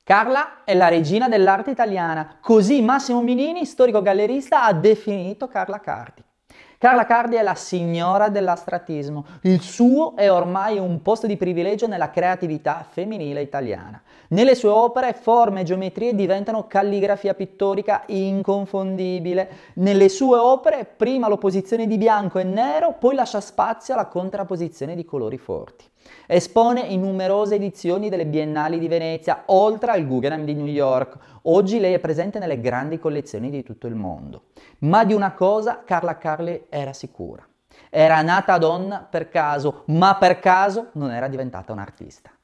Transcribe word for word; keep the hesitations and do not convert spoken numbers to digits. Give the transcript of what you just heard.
Carla è la regina dell'arte italiana, così Massimo Minini, storico gallerista, ha definito Carla Cardi. Carla Cardi è la signora dell'astratismo, il suo è ormai un posto di privilegio nella creatività femminile italiana. Nelle sue opere forme e geometrie diventano calligrafia pittorica inconfondibile. Nelle sue opere prima l'opposizione di bianco e nero, poi lascia spazio alla contrapposizione di colori forti. Espone in numerose edizioni delle Biennali di Venezia, oltre al Guggenheim di New York. Oggi lei è presente nelle grandi collezioni di tutto il mondo. Ma di una cosa Carla Carli era sicura. Era nata donna per caso, ma per caso non era diventata un'artista.